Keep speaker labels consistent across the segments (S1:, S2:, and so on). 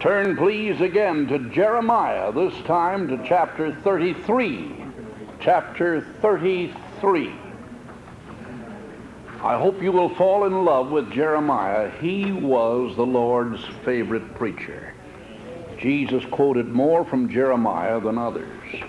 S1: Turn please again to Jeremiah, this time to chapter 33. Chapter 33. I hope you will fall in love with Jeremiah. He was the Lord's favorite preacher. Jesus quoted more from Jeremiah than others.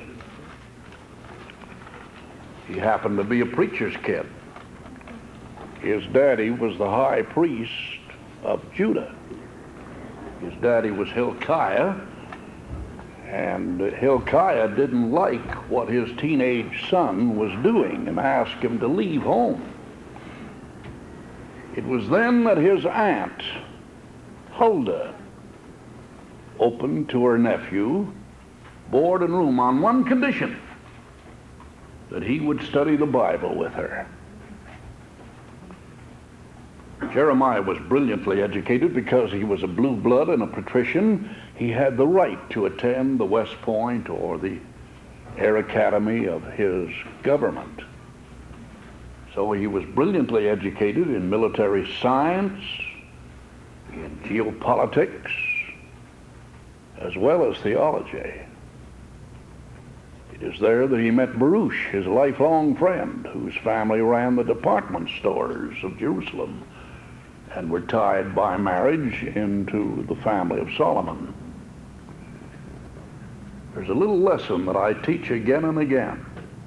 S1: He happened to be a preacher's kid. His daddy was the high priest of Judah. His daddy was Hilkiah, and Hilkiah didn't like what his teenage son was doing and asked him to leave home. It was then that his aunt, Huldah, opened to her nephew board and room on one condition, that he would study the Bible with her. Jeremiah was brilliantly educated because he was a blue blood and a patrician. He had the right to attend the West Point or the Air Academy of his government. So he was brilliantly educated in military science, in geopolitics, as well as theology. It is there that he met Baruch, his lifelong friend, whose family ran the department stores of Jerusalem and were tied by marriage into the family of Solomon. There's a little lesson that I teach again and again.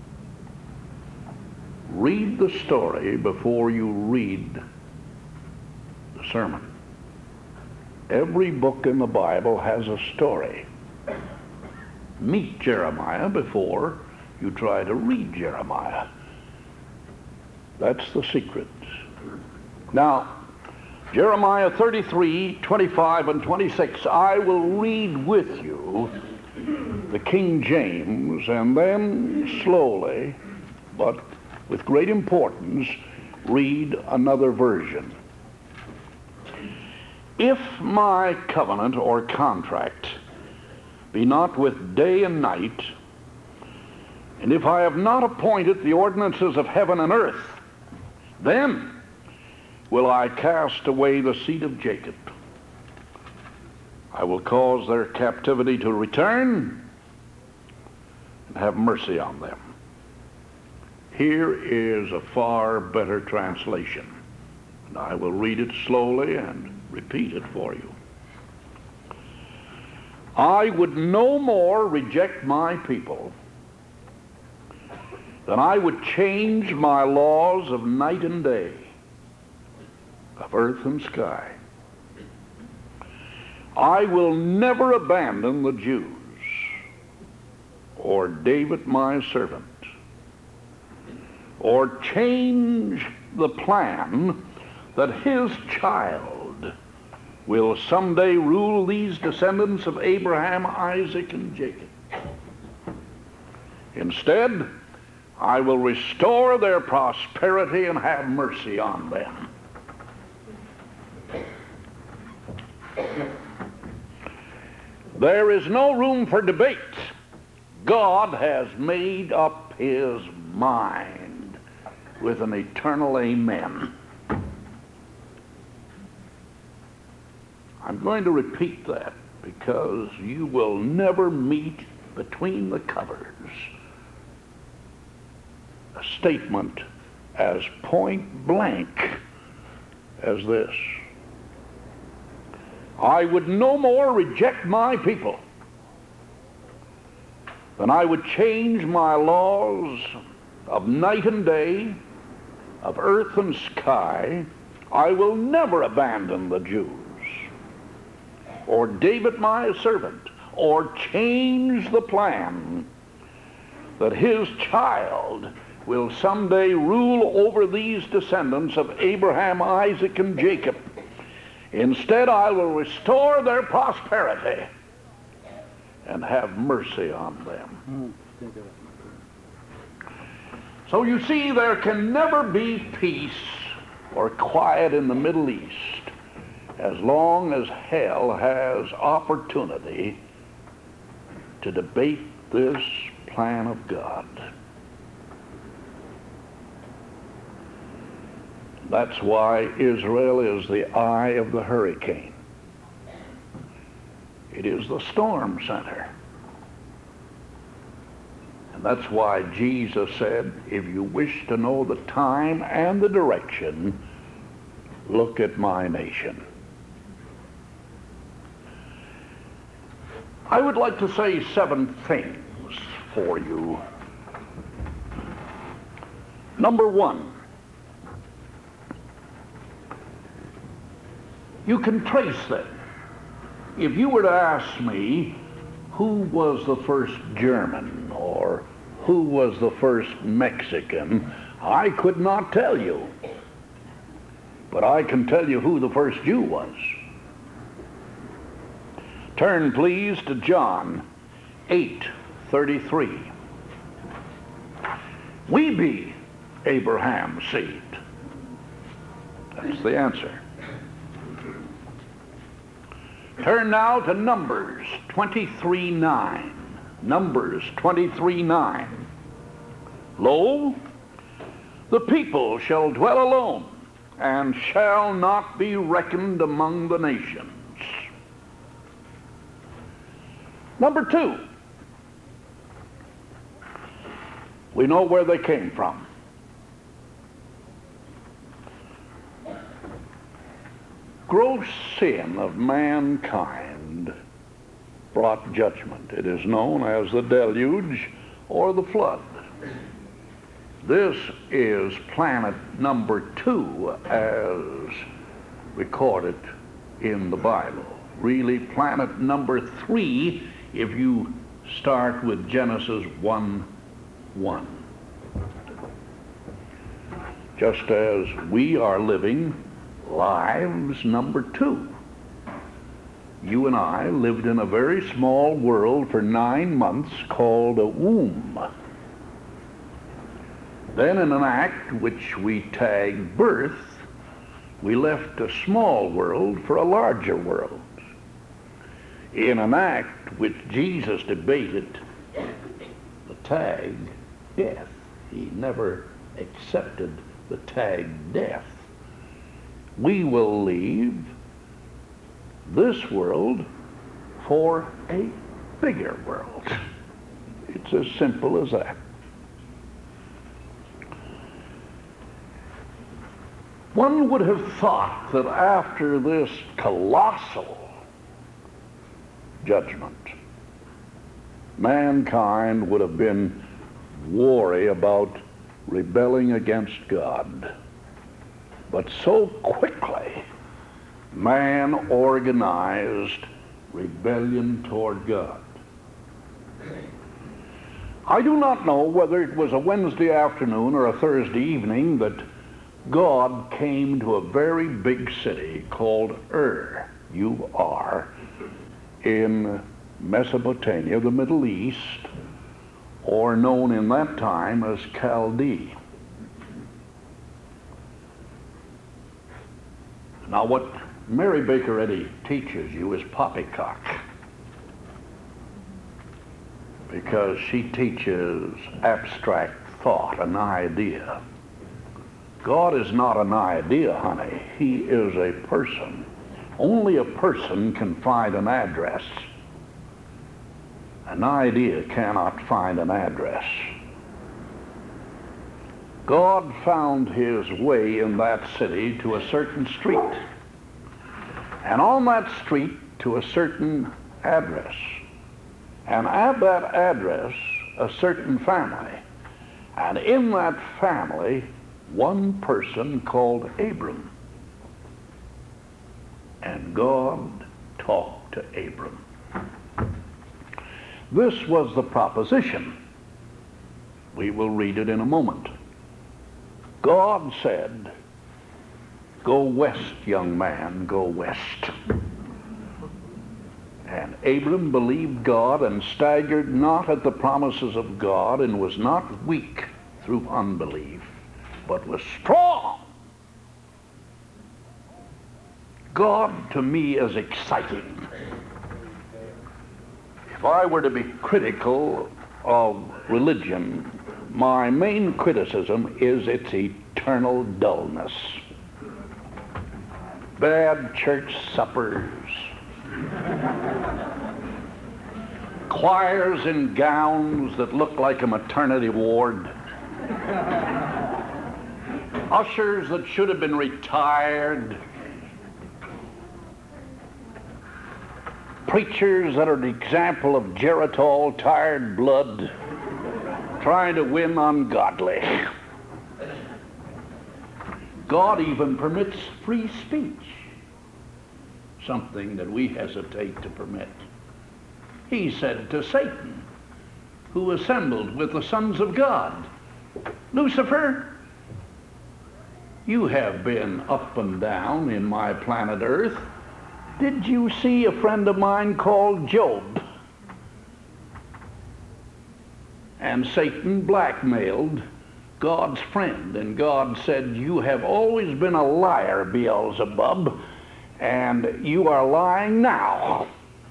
S1: Read the story before you read the sermon. Every book in the Bible has a story. Meet Jeremiah before you try to read Jeremiah. That's the secret. Now, Jeremiah 33, 25, and 26, I will read with you the King James, and then slowly, but with great importance, read another version. If my covenant or contract be not with day and night, and if I have not appointed the ordinances of heaven and earth, then will I cast away the seed of Jacob. I will cause their captivity to return and have mercy on them. Here is a far better translation, and I will read it slowly and repeat it for you. I would no more reject my people than I would change my laws of night and day, of earth and sky. I will never abandon the Jews or David my servant, or change the plan that his child will someday rule these descendants of Abraham, Isaac, and Jacob. Instead, I will restore their prosperity and have mercy on them. There is no room for debate. God has made up his mind with an eternal amen. I'm going to repeat that because you will never meet between the covers a statement as point blank as this. I would no more reject my people than I would change my laws of night and day, of earth and sky. I will never abandon the Jews, or David my servant, or change the plan that his child will someday rule over these descendants of Abraham, Isaac, and Jacob. Instead, I will restore their prosperity and have mercy on them. So you see, there can never be peace or quiet in the Middle East as long as hell has opportunity to debate this plan of God. That's why Israel is the eye of the hurricane. It is the storm center. And that's why Jesus said, if you wish to know the time and the direction, look at my nation. I would like to say 7 things for you. Number 1, you can trace them. If you were to ask me who was the first German or who was the first Mexican, I could not tell you. But I can tell you who the first Jew was. Turn please to John 8:33. We be Abraham's seed. That's the answer. Turn now to Numbers 23:9. Numbers 23:9. Lo, the people shall dwell alone, and shall not be reckoned among the nations. Number 2, we know where they came from. Gross sin of mankind brought judgment. It is known as the deluge or the flood. This is planet number 2 as recorded in the Bible. Really planet number 3 if you start with Genesis 1:1. Just as we are living lives number 2. You and I lived in a very small world for 9 months called a womb. Then in an act which we tag birth, we left a small world for a larger world. In an act which Jesus debated, the tag death. He never accepted the tag death. We will leave this world for a bigger world. It's as simple as that. One would have thought that after this colossal judgment, mankind would have been wary about rebelling against God. But so quickly, man organized rebellion toward God. I do not know whether it was a Wednesday afternoon or a Thursday evening that God came to a very big city called Ur, U-R, in Mesopotamia, the Middle East, or known in that time as Chaldee. Now what Mary Baker Eddy teaches you is poppycock, because she teaches abstract thought, an idea. God is not an idea, honey. He is a person. Only a person can find an address. An idea cannot find an address. God found his way in that city to a certain street, and on that street to a certain address, and at that address a certain family, and in that family one person called Abram. And God talked to Abram. This was the proposition. We will read it in a moment. God said, "Go west, young man, go west." And Abram believed God and staggered not at the promises of God, and was not weak through unbelief, but was strong. God to me is exciting. If I were to be critical of religion, my main criticism is its eternal dullness. Bad church suppers, choirs in gowns that look like a maternity ward, ushers that should have been retired, preachers that are the example of Geritol, tired blood, trying to win ungodly. God even permits free speech, something that we hesitate to permit. He said to Satan, who assembled with the sons of God, Lucifer, you have been up and down in my planet Earth. Did you see a friend of mine called Job? And Satan blackmailed God's friend, and God said, you have always been a liar, Beelzebub, and you are lying now.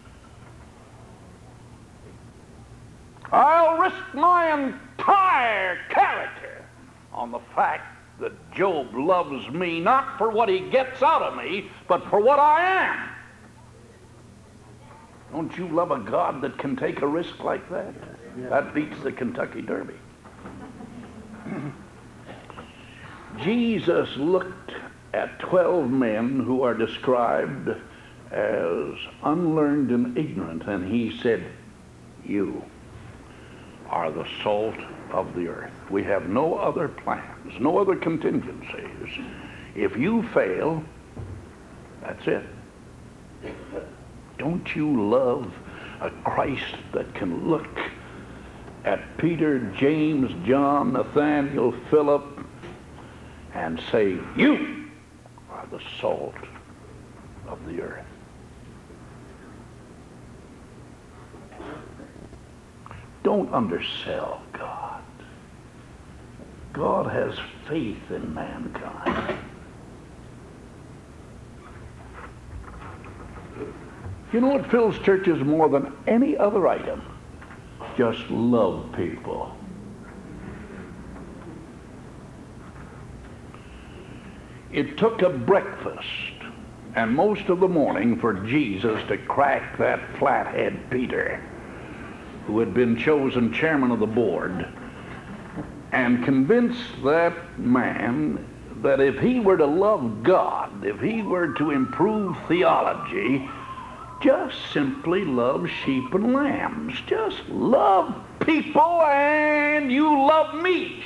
S1: I'll risk my entire character on the fact that Job loves me not for what he gets out of me, but for what I am. Don't you love a God that can take a risk like that? Yeah. That beats the Kentucky Derby. Jesus looked at 12 men who are described as unlearned and ignorant, and he said, you are the salt of the earth. We have no other plans, no other contingencies. If you fail, that's it. Don't you love a Christ that can look at Peter, James, John, Nathaniel, Philip, and say, you are the salt of the earth? Don't undersell God. God has faith in mankind. You know what fills churches more than any other item? Just love people. It took a breakfast and most of the morning for Jesus to crack that flathead Peter, who had been chosen chairman of the board, and convince that man that if he were to love God, if he were to improve theology, just simply love sheep and lambs. Just love people and you love me.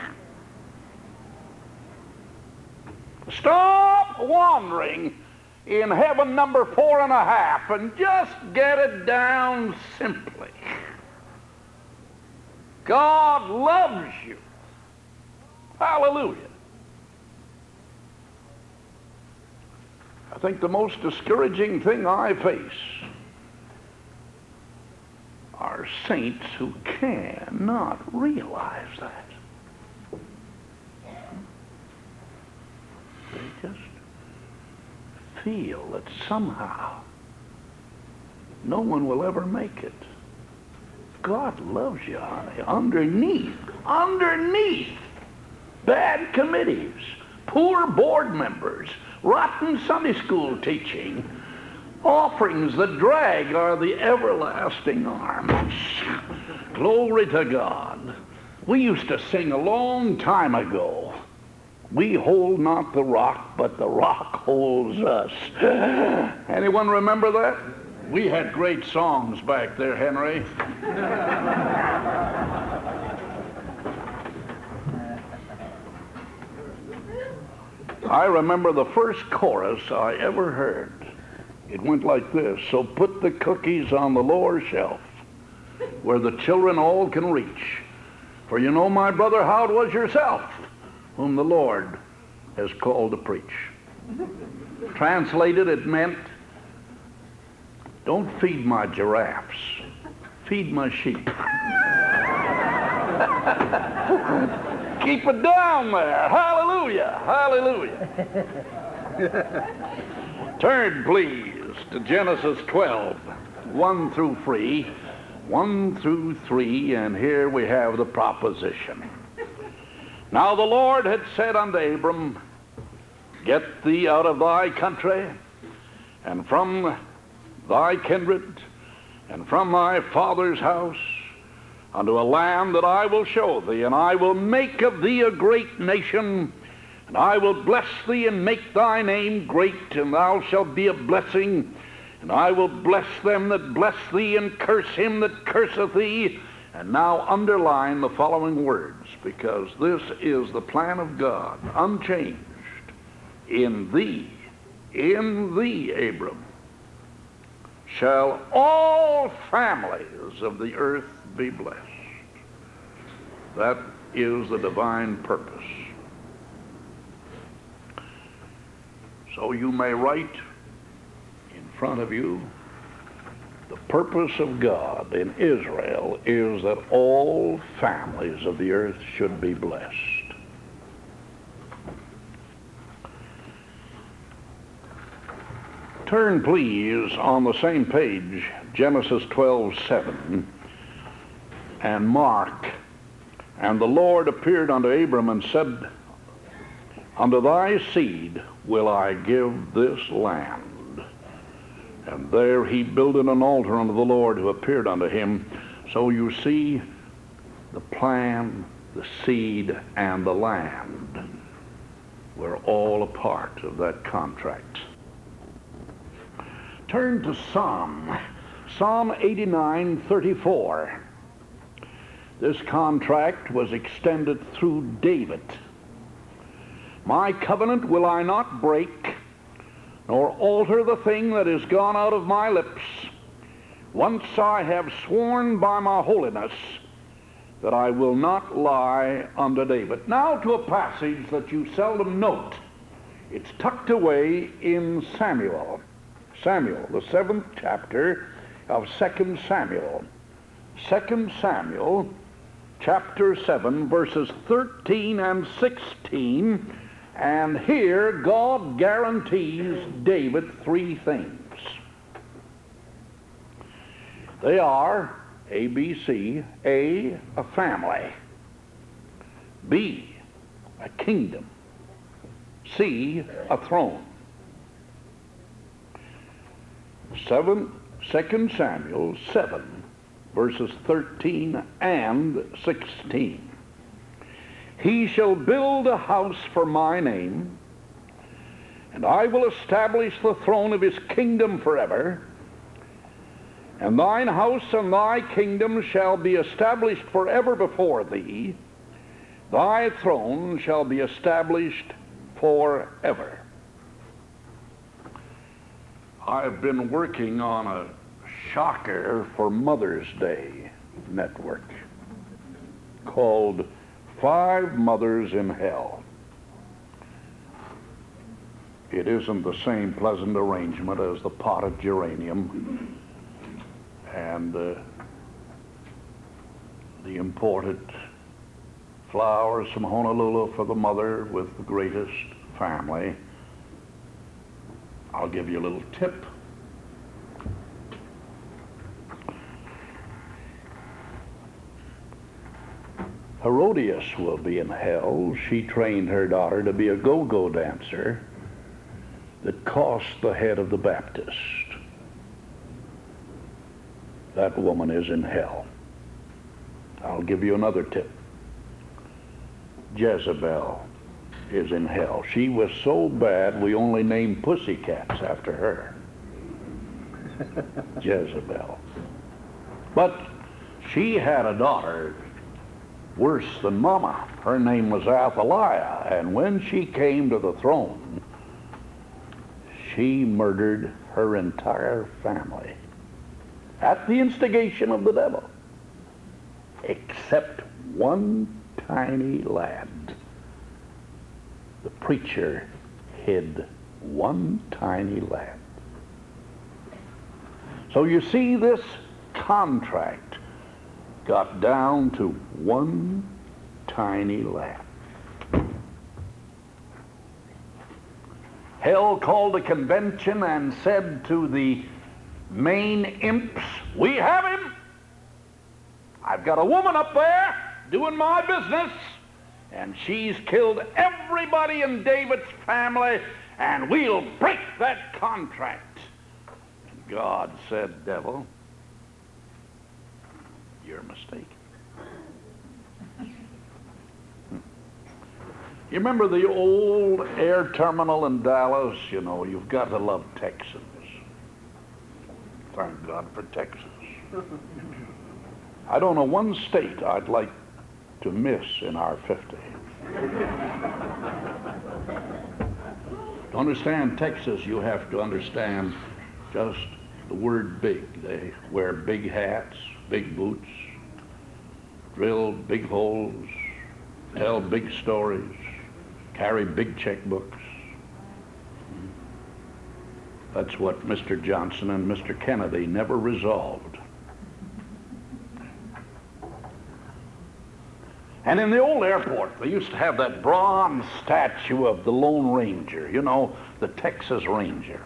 S1: Stop wandering in heaven number 4.5 and just get it down simply. God loves you. Hallelujah. I think the most discouraging thing I face are saints who cannot realize that. They just feel that somehow no one will ever make it. God loves you, honey. Underneath bad committees, poor board members, rotten Sunday school teaching, offerings that drag are the everlasting arms. Glory to God. We used to sing a long time ago, we hold not the rock, but the rock holds us. Anyone remember that? We had great songs back there, Henry. I remember the first chorus I ever heard. It went like this: so put the cookies on the lower shelf where the children all can reach. For you know, my brother, how it was yourself whom the Lord has called to preach. Translated, it meant, don't feed my giraffes, feed my sheep. Keep it down there. Hallelujah. Hallelujah. Turn, please, to Genesis 12, 1 through 3. 1 through 3, and here we have the proposition. Now the Lord had said unto Abram, get thee out of thy country, and from thy kindred, and from thy father's house unto a land that I will show thee, and I will make of thee a great nation, and I will bless thee and make thy name great, and thou shalt be a blessing. And I will bless them that bless thee, and curse him that curseth thee. And now underline the following words, because this is the plan of God, unchanged. In thee, Abram, shall all families of the earth be blessed. That is the divine purpose. So you may write in front of you, the purpose of God in Israel is that all families of the earth should be blessed. Turn, please, on the same page, Genesis 12:7, and mark, and the Lord appeared unto Abram and said, unto thy seed will I give this land. And there he builded an altar unto the Lord who appeared unto him. So you see, the plan, the seed, and the land were all a part of that contract. Turn to Psalm 89:34. This contract was extended through David. My covenant will I not break, nor alter the thing that is gone out of my lips. Once I have sworn by my holiness that I will not lie unto David. Now to a passage that you seldom note. It's tucked away in Samuel, the 7th chapter of 2 Samuel. 2 Samuel, chapter 7, verses 13 and 16. And here God guarantees David 3 things. They are A, B, C. A family. B, a kingdom. C, a throne. 2 Samuel 7, verses 13 and 16. He shall build a house for my name, and I will establish the throne of his kingdom forever. And thine house and thy kingdom shall be established forever before thee. Thy throne shall be established forever. I've been working on a shocker for Mother's Day network called 5 Mothers in Hell. It isn't the same pleasant arrangement as the potted geranium and the imported flowers from Honolulu for the mother with the greatest family. I'll give you a little tip. Herodias will be in hell. She trained her daughter to be a go-go dancer that cost the head of the Baptist. That woman is in hell. I'll give you another tip. Jezebel is in hell. She was so bad we only named pussycats after her. Jezebel. But she had a daughter worse than Mama. Her name was Athaliah, and when she came to the throne, she murdered her entire family at the instigation of the devil, except one tiny lad. The preacher hid one tiny lad. So you see, this contract got down to one tiny lad. Hell called a convention and said to the main imps, "We have him. I've got a woman up there doing my business, and she's killed everybody in David's family, and we'll break that contract." And God said, "Devil, you're mistaken. You remember the old air terminal in Dallas? You know, you've got to love Texans. Thank God for Texas. I don't know one state I'd like to miss in our 50. To understand Texas, you have to understand just the word big. They wear big hats, big boots, drill big holes, tell big stories, carry big checkbooks. That's what Mr. Johnson and Mr. Kennedy never resolved. And in the old airport, they used to have that bronze statue of the Lone Ranger, you know, the Texas Ranger.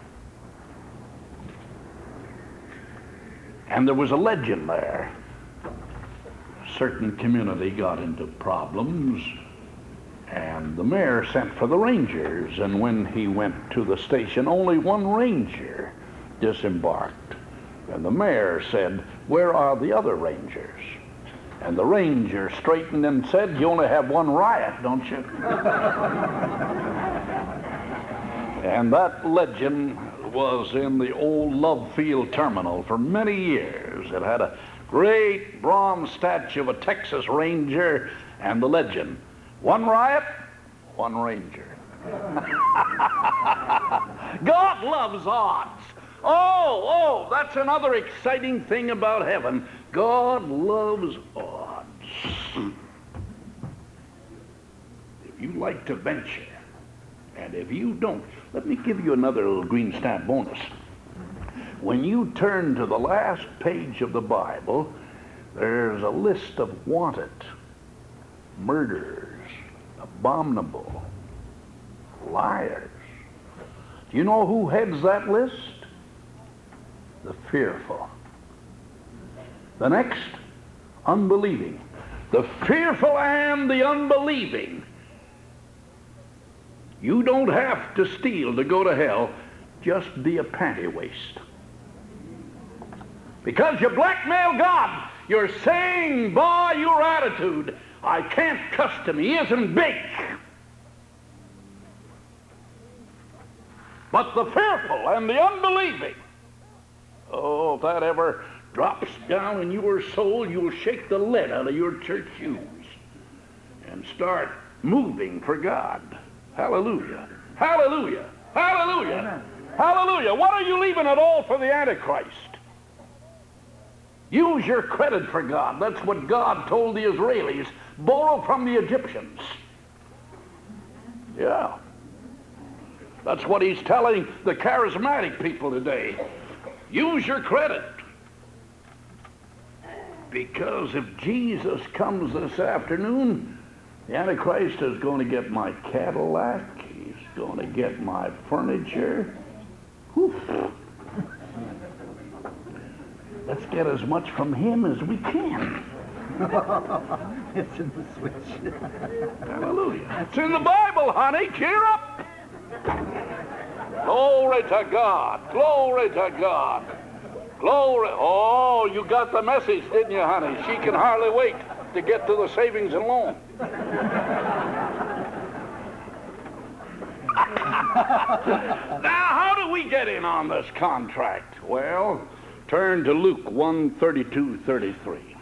S1: And there was a legend there. A certain community got into problems, and the mayor sent for the Rangers, and when he went to the station, only one Ranger disembarked. And the mayor said, "Where are the other Rangers?" And the Ranger straightened and said, "You only have one riot, don't you?" And that legend was in the old Love Field terminal for many years. It had a great bronze statue of a Texas Ranger and the legend, "One riot, one Ranger." God loves odds. Oh, that's another exciting thing about heaven. God loves odds. If you like to venture, and if you don't, let me give you another little green stamp bonus. When you turn to the last page of the Bible, there's a list of wanted, murderers, abominable, liars. Do you know who heads that list? The fearful. The next, unbelieving. The fearful and the unbelieving. You don't have to steal to go to hell. Just be a panty waist. Because you blackmail God, you're saying by your attitude, "I can't trust him, he isn't big." But the fearful and the unbelieving, oh, if that ever drops down in your soul, you'll shake the lead out of your church shoes and start moving for God. Hallelujah. Hallelujah. Hallelujah. Amen. Hallelujah. What are you leaving it all for the Antichrist? Use your credit for God. That's what God told the Israelis. Borrow from the Egyptians. Yeah. That's what he's telling the charismatic people today. Use your credit. Because if Jesus comes this afternoon, the Antichrist is going to get my Cadillac. He's going to get my furniture. Whew. Let's get as much from him as we can.
S2: It's in the switch.
S1: Hallelujah. It's in the Bible, honey. Cheer up. Glory to God. Glory to God. Glory. Oh, you got the message, didn't you, honey? She can hardly wait to get to the savings and loan. Now, how do we get in on this contract? Well, turn to Luke 1:32-33.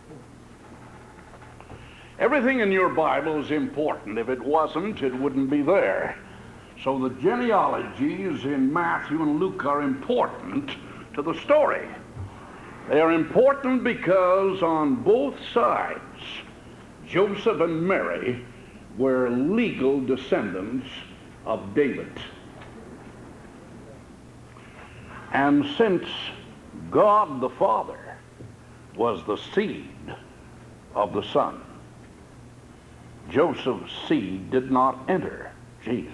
S1: Everything in your Bible is important. If it wasn't, it wouldn't be there. So the genealogies in Matthew and Luke are important to the story. They are important because on both sides, Joseph and Mary were legal descendants of David. And since God the Father was the seed of the Son, Joseph's seed did not enter Jesus.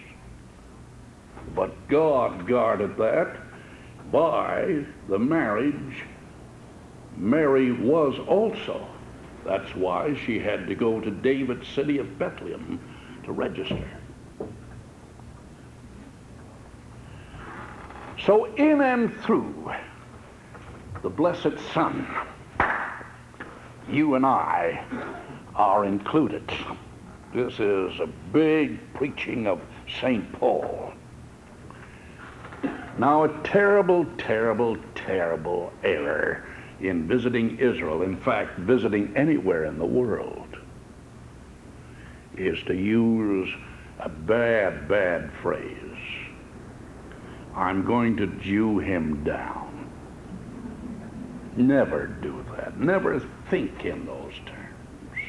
S1: But God guarded that by the marriage. Mary was also. That's why she had to go to David's city of Bethlehem to register. So in and through the blessed Son, you and I are included. This is a big preaching of St. Paul. Now, a terrible, terrible, terrible error in visiting Israel, in fact, visiting anywhere in the world, is to use a bad, bad phrase. I'm going to Jew him down. Never do that. Never think in those terms.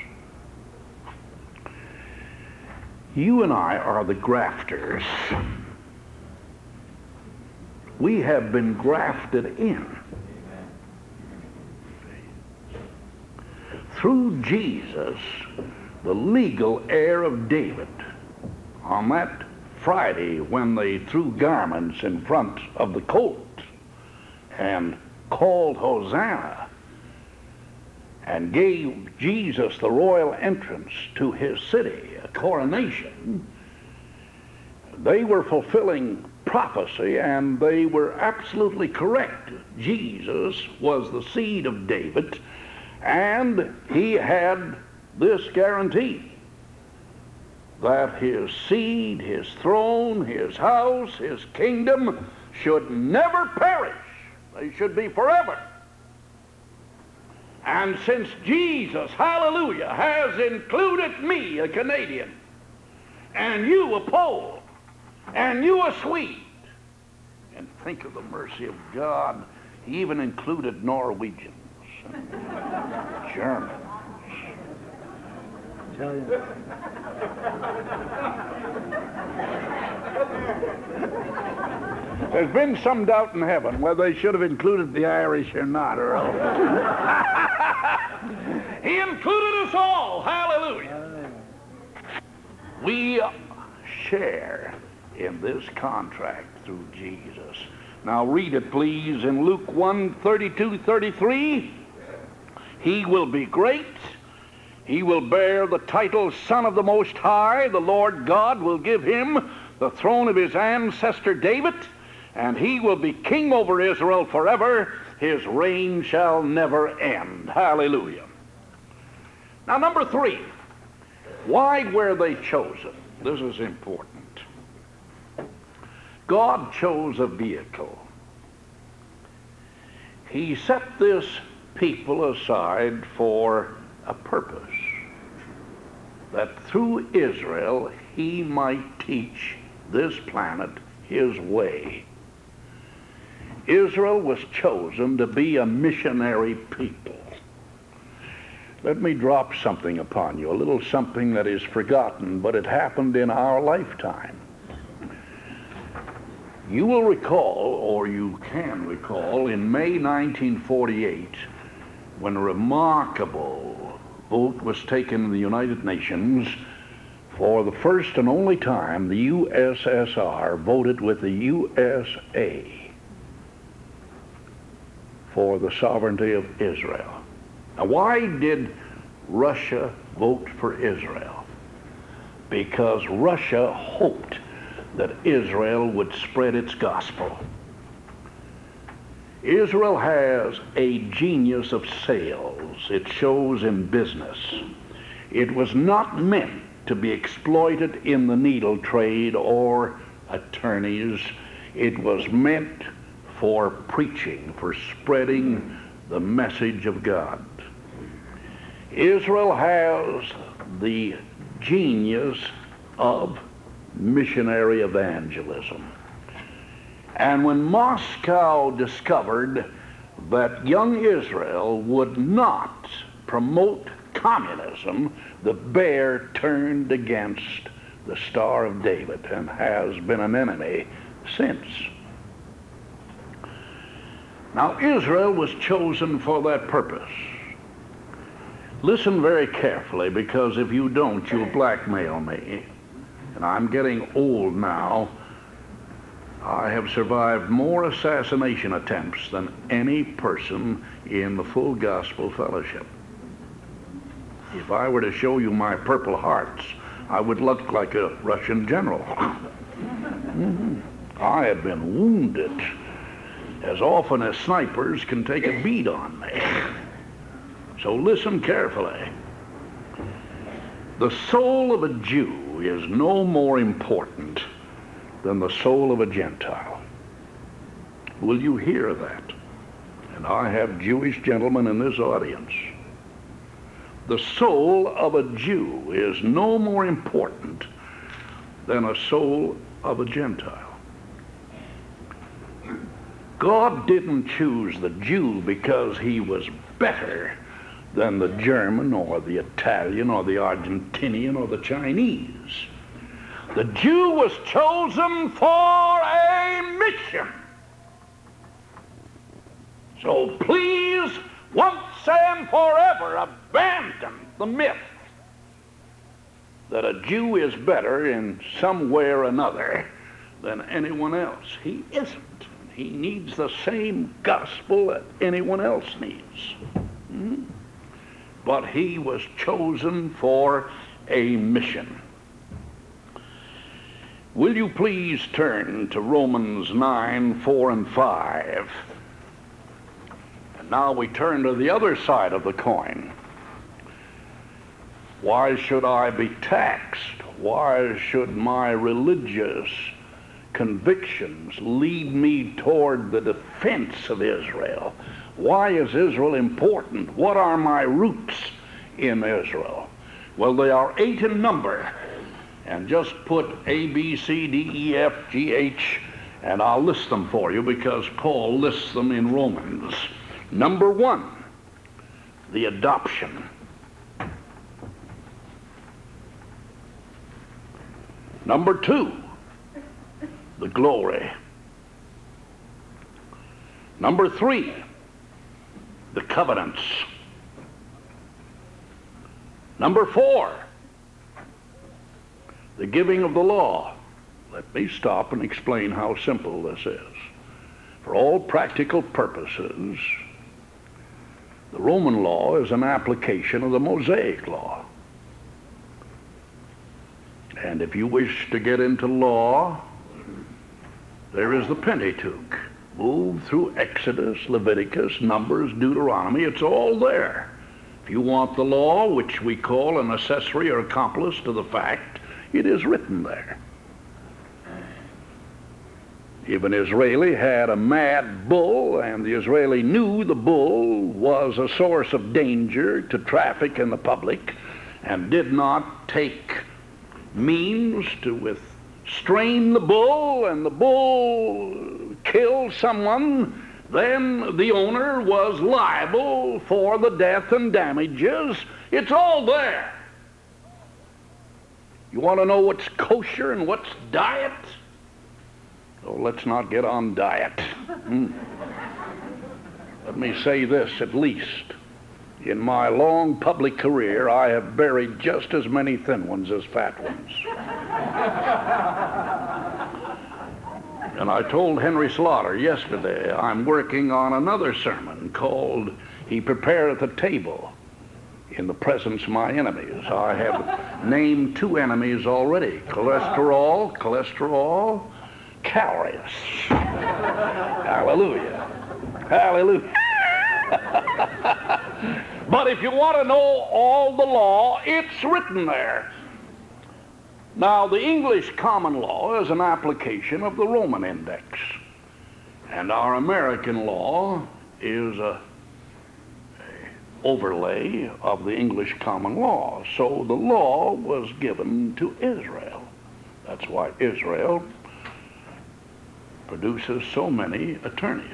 S1: You and I are the grafters. We have been grafted in. Through Jesus, the legal heir of David, on that Friday when they threw garments in front of the colt and called Hosanna and gave Jesus the royal entrance to his city, a coronation, they were fulfilling prophecy, and they were absolutely correct. Jesus was the seed of David, and he had this guarantee that his seed, his throne, his house, his kingdom should never perish. They should be forever. And since Jesus, hallelujah, has included me, a Canadian, and you, a Pole, and you, a Swede, and think of the mercy of God, he even included Norwegians, Germans,
S2: Italian.
S1: There's been some doubt in heaven whether they should have included the Irish or not, Earl. He included us all. Hallelujah. We share in this contract through Jesus. Now read it, please, in Luke 1:32-33. He will be great. He will bear the title Son of the Most High. The Lord God will give him the throne of his ancestor David, and he will be king over Israel forever. His reign shall never end. Hallelujah. Now, number 3, why were they chosen? This is important. God chose a vehicle. He set this people aside for a purpose, that through Israel he might teach this planet his way. Israel was chosen to be a missionary people. Let me drop something upon you, a little something that is forgotten, but it happened in our lifetime. You will recall, or you can recall, in May 1948, when a remarkable vote was taken in the United Nations. For the first and only time, the USSR voted with the USA for the sovereignty of Israel. Now, why did Russia vote for Israel? Because Russia hoped that Israel would spread its gospel. Israel has a genius of sales. It shows in business. It was not meant to be exploited in the needle trade or attorneys. It was meant for preaching, for spreading the message of God. Israel has the genius of missionary evangelism. And when Moscow discovered that young Israel would not promote communism, the bear turned against the Star of David and has been an enemy since. Now, Israel was chosen for that purpose. Listen very carefully, because if you don't, you'll blackmail me. And I'm getting old now. I have survived more assassination attempts than any person in the Full Gospel Fellowship. If I were to show you my Purple Hearts, I would look like a Russian general. I have been wounded as often as snipers can take a bead on me. So listen carefully. The soul of a Jew is no more important than the soul of a Gentile. Will you hear that? And I have Jewish gentlemen in this audience. The soul of a Jew is no more important than a soul of a Gentile. God didn't choose the Jew because he was better than the German or the Italian or the Argentinian or the Chinese. The Jew was chosen for a mission. So please, once and forever, abandon the myth that a Jew is better in some way or another than anyone else. He isn't. He needs the same gospel that anyone else needs. But he was chosen for a mission. Will you please turn to Romans 9, 4, and 5? And now we turn to the other side of the coin. Why should I be taxed? Why should my religious convictions lead me toward the defense of Israel? Why is Israel important? What are my roots in Israel? Well, they are 8 in number. And just put A, B, C, D, E, F, G, H, and I'll list them for you because Paul lists them in Romans. Number 1, the adoption. Number 2, the glory. Number 3, the covenants. Number 4, the giving of the law. Let me stop and explain how simple this is. For all practical purposes, the Roman law is an application of the Mosaic law. And if you wish to get into law, there is the Pentateuch. Move through Exodus, Leviticus, Numbers, Deuteronomy. It's all there. If you want the law, which we call an accessory or accomplice to the fact, it is written there. If an Israeli had a mad bull and the Israeli knew the bull was a source of danger to traffic in the public and did not take means to restrain the bull and the bull killed someone, then the owner was liable for the death and damages. It's all there. You want to know what's kosher and what's diet? So let's not get on diet. Let me say this at least. In my long public career, I have buried just as many thin ones as fat ones. And I told Henry Slaughter yesterday, I'm working on another sermon called He Prepareth a Table in the Presence of My Enemies. I have named 2 enemies already, cholesterol, calories. Hallelujah. Hallelujah. But if you want to know all the law, it's written there. Now, the English common law is an application of the Roman index. And our American law is a overlay of the English common law. So the law was given to Israel. That's why Israel produces so many attorneys.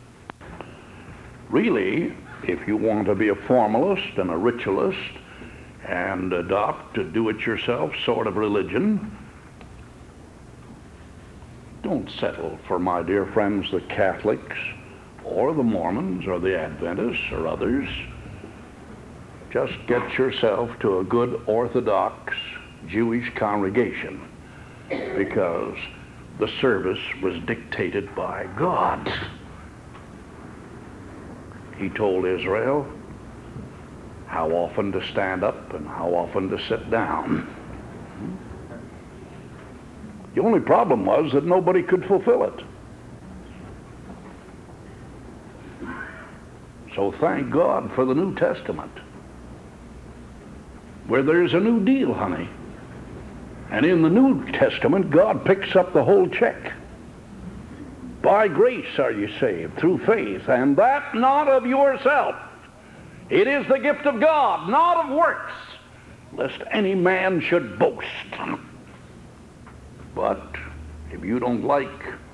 S1: Really, if you want to be a formalist and a ritualist and adopt a do-it-yourself sort of religion, don't settle for, my dear friends, the Catholics or the Mormons or the Adventists or others. Just get yourself to a good Orthodox Jewish congregation, because the service was dictated by God. He told Israel how often to stand up and how often to sit down. The only problem was that nobody could fulfill it. So thank God for the New Testament, where there's a new deal, honey. And in the New Testament, God picks up the whole check. By grace are you saved through faith, and that not of yourself. It is the gift of God, not of works, lest any man should boast. But if you don't like,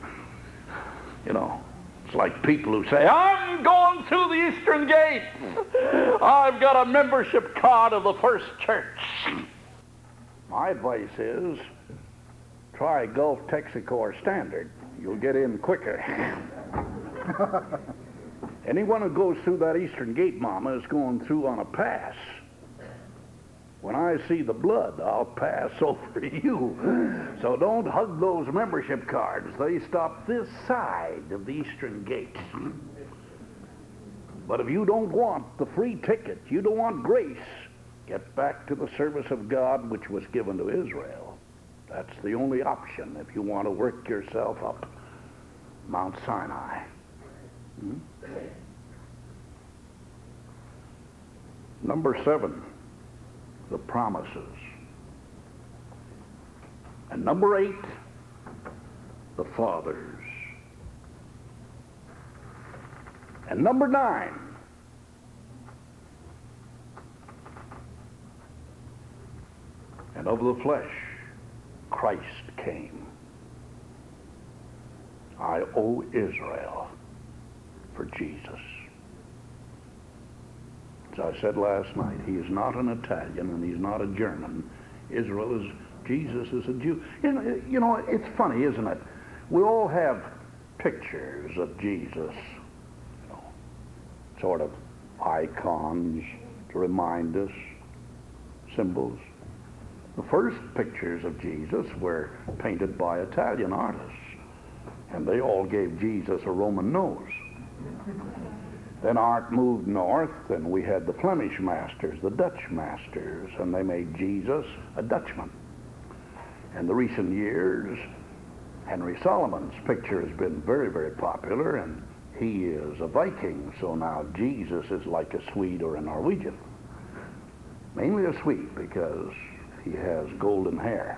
S1: it's like people who say, I'm going through the Eastern Gate. I've got a membership card of the First Church. My advice is, try Gulf, Texaco, or Standard. You'll get in quicker. Anyone who goes through that Eastern Gate, Mama, is going through on a pass. When I see the blood, I'll pass over you. So don't hug those membership cards. They stop this side of the Eastern Gate. But if you don't want the free ticket, you don't want grace, get back to the service of God which was given to Israel. That's the only option if you want to work yourself up Mount Sinai. Number 7, the promises. And number 8, the fathers. And number 9, and of the flesh, Christ came. I owe Israel for Jesus. As I said last night, he is not an Italian and he's not a German. Israel is, Jesus is a Jew. You know, it's funny, isn't it? We all have pictures of Jesus, sort of icons to remind us, symbols. The first pictures of Jesus were painted by Italian artists, and they all gave Jesus a Roman nose. Then art moved north, and we had the Flemish masters, the Dutch masters, and they made Jesus a Dutchman. In the recent years, Henry Solomon's picture has been very, very popular, and he is a Viking, so now Jesus is like a Swede or a Norwegian. Mainly a Swede, because he has golden hair.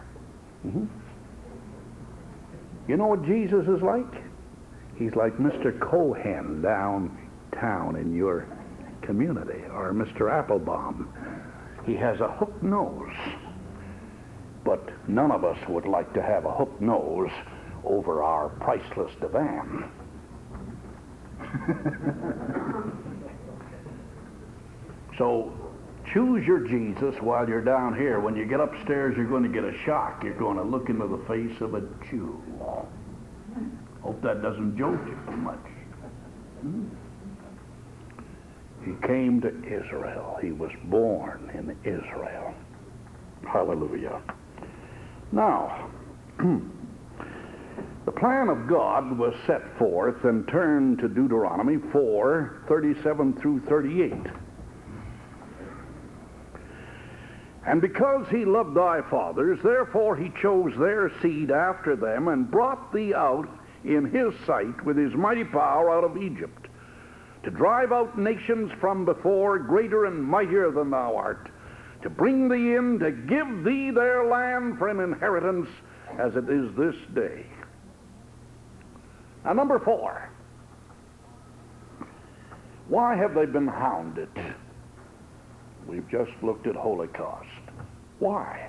S1: You know what Jesus is like? He's like Mr. Cohen downtown in your community, or Mr. Applebaum. He has a hooked nose, but none of us would like to have a hooked nose over our priceless divan. So choose your Jesus while you're down here. When you get upstairs, you're going to get a shock. You're going to look into the face of a Jew. Hope that doesn't jolt you too much. He came to Israel. He was born in Israel. Hallelujah. Now, the plan of God was set forth, and turn to Deuteronomy 4:37 through 38. And because he loved thy fathers, therefore he chose their seed after them, and brought thee out in his sight with his mighty power out of Egypt, to drive out nations from before, greater and mightier than thou art, to bring thee in, to give thee their land for an inheritance, as it is this day. Now, number 4. Why have they been hounded? We've just looked at Holocaust. Why?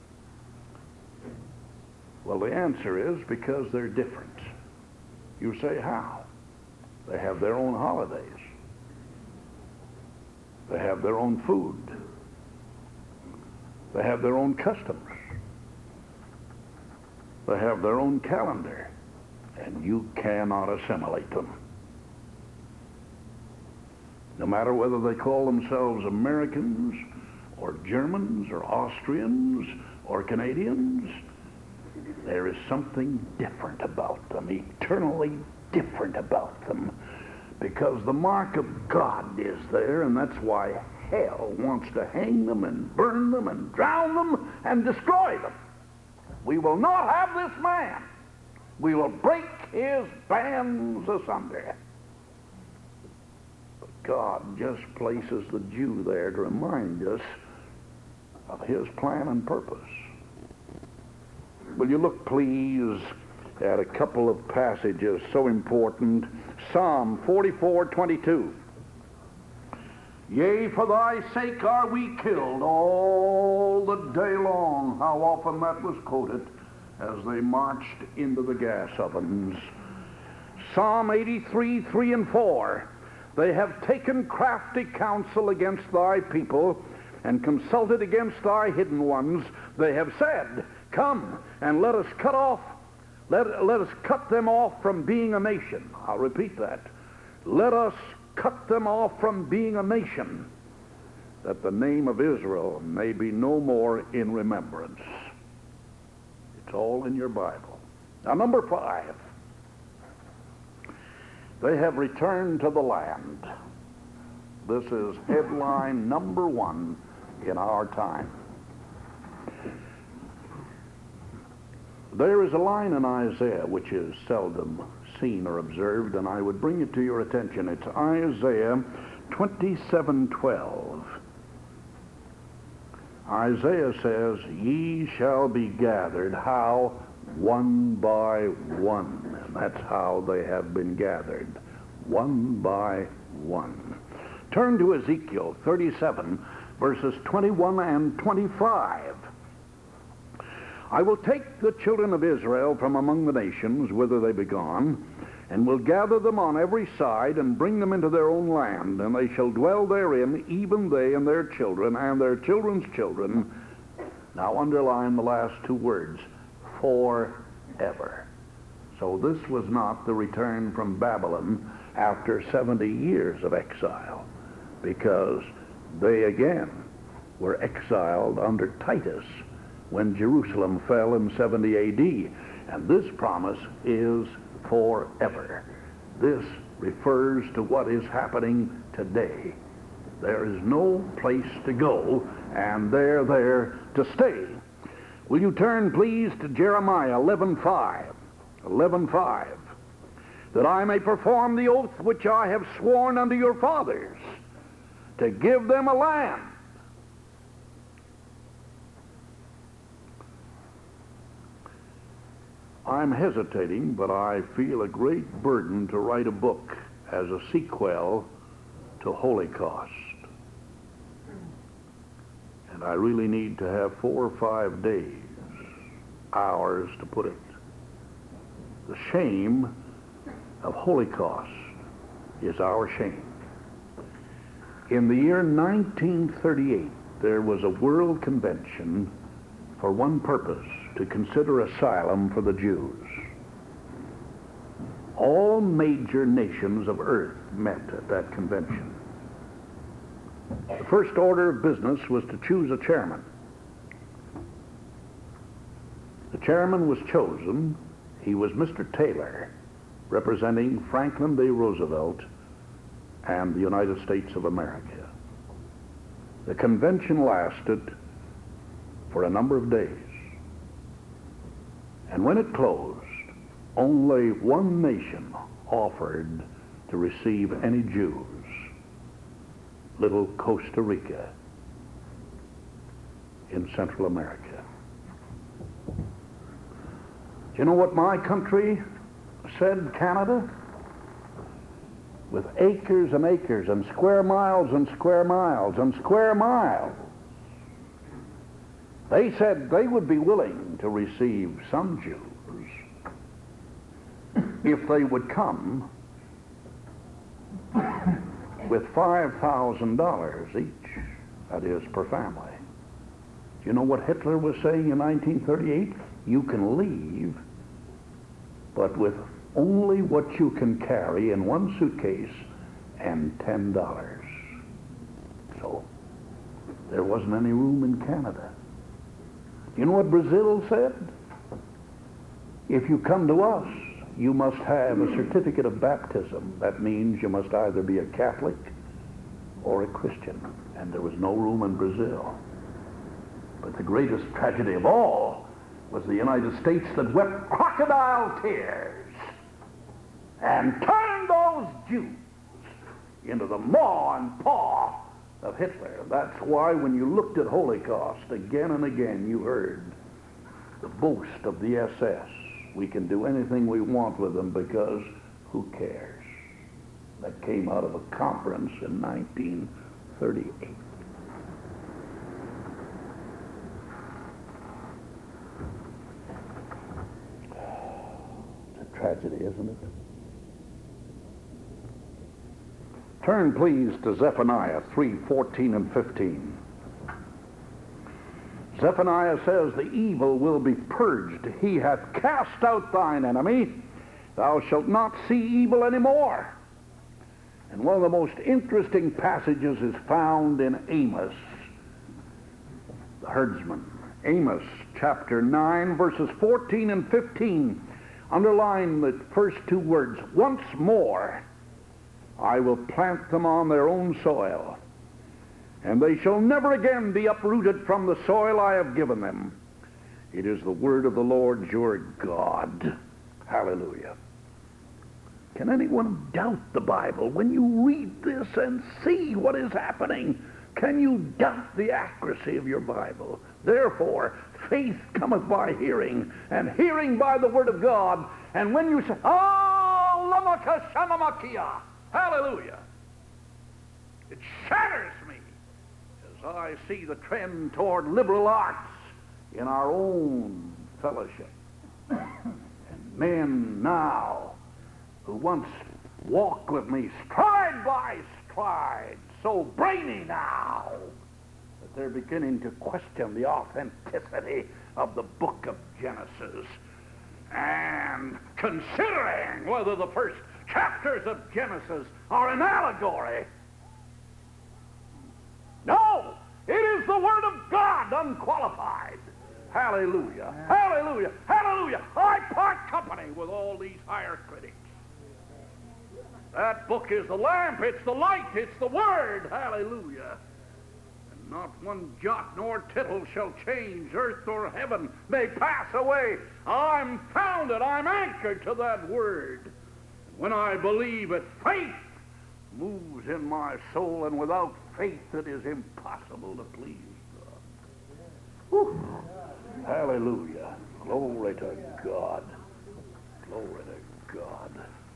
S1: Well, the answer is because they're different. You say, how? They have their own holidays. They have their own food. They have their own customs. They have their own calendar. And you cannot assimilate them. No matter whether they call themselves Americans or Germans or Austrians or Canadians, there is something different about them, eternally different about them, because the mark of God is there, and that's why hell wants to hang them and burn them and drown them and destroy them. We will not have this man. We will break his bands asunder. But God just places the Jew there to remind us of his plan and purpose. Will you look, please, at a couple of passages so important? Psalm 44:22. Yea, for thy sake are we killed all the day long. How often that was quoted as they marched into the gas ovens. Psalm 83:3 and 4. They have taken crafty counsel against thy people and consulted against thy hidden ones. They have said, come and let us cut them off from being a nation. I'll repeat that. Let us cut them off from being a nation, that the name of Israel may be no more in remembrance. It's all in your Bible. Now, number 5. They have returned to the land. This is headline number 1 in our time. There is a line in Isaiah which is seldom seen or observed, and I would bring it to your attention. It's Isaiah 27:12. Isaiah says, ye shall be gathered. How? One by one. And that's how they have been gathered. One by one. Turn to Ezekiel 37, verses 21 and 25. I will take the children of Israel from among the nations, whither they be gone, and will gather them on every side, and bring them into their own land, and they shall dwell therein, even they and their children, and their children's children. Now underline the last 2 words, forever. So this was not the return from Babylon after 70 years of exile, because they again were exiled under Titus when Jerusalem fell in 70 A.D. And this promise is forever. This refers to what is happening today. There is no place to go, and they're there to stay. Will you turn, please, to Jeremiah 11:5. 11:5. That I may perform the oath which I have sworn unto your fathers, to give them a land. I'm hesitating, but I feel a great burden to write a book as a sequel to Holocaust. And I really need to have 4 or 5 days, hours to put it. The shame of Holocaust is our shame. In the year 1938, there was a world convention for one purpose, to consider asylum for the Jews. All major nations of earth met at that convention. The first order of business was to choose a chairman. The chairman was chosen. He was Mr. Taylor, representing Franklin D. Roosevelt and the United States of America. The convention lasted for a number of days. And when it closed, only one nation offered to receive any Jews, little Costa Rica in Central America. Do you know what my country said, Canada? With acres and acres and square miles and square miles and square miles, they said they would be willing to receive some Jews if they would come with $5,000 each, that is, per family. Do you know what Hitler was saying in 1938? You can leave, but with only what you can carry in one suitcase and $10. So there wasn't any room in Canada. You know what Brazil said? If you come to us, you must have a certificate of baptism. That means you must either be a Catholic or a Christian. And there was no room in Brazil. But the greatest tragedy of all was the United States that wept crocodile tears and turned those Jews into the maw and paw of Hitler. That's why when you looked at Holocaust again and again, you heard the boast of the SS. We can do anything we want with them because who cares? That came out of a conference in 1938. It's a tragedy, isn't it? Turn, please, to Zephaniah 3:14 and 15. Zephaniah says, the evil will be purged. He hath cast out thine enemy. Thou shalt not see evil anymore. And one of the most interesting passages is found in Amos, the herdsman. Amos chapter 9, verses 14 and 15. Underline the first two words. Once more I will plant them on their own soil, and they shall never again be uprooted from the soil I have given them. It is the word of the Lord your God. Hallelujah. Can anyone doubt the Bible? When you read this and see what is happening, can you doubt the accuracy of your Bible? Therefore, faith cometh by hearing, and hearing by the word of God. And when you say, oh, lamaka shanamakia, hallelujah, it shatters me as I see the trend toward liberal arts in our own fellowship. And men now who once walked with me stride by stride, so brainy now that they're beginning to question the authenticity of the book of Genesis and considering whether the first chapters of Genesis are an allegory. No, it is the Word of God unqualified. Hallelujah, hallelujah, hallelujah. I part company with all these higher critics. That book is the lamp, it's the light, it's the Word. Hallelujah. And not one jot nor tittle shall change. Earth or heaven may pass away. I'm founded, I'm anchored to that Word. When I believe it, faith moves in my soul, and without faith it is impossible to please God. Whew. Hallelujah. Glory to God. Glory to God.